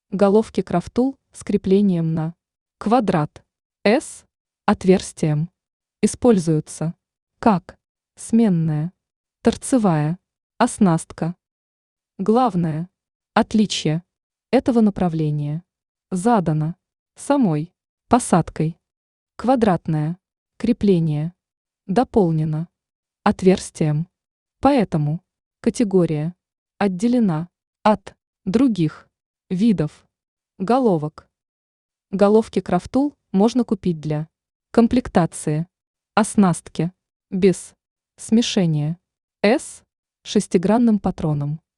Головки крафтул с креплением на квадрат S отверстием используются как сменная, торцевая оснастка. Главное отличие этого направления задано самой посадкой. Квадратное крепление дополнено отверстием, поэтому категория отделена от других видов головок. Головки крафтул можно купить для комплектации оснастки без смешения с шестигранным патроном.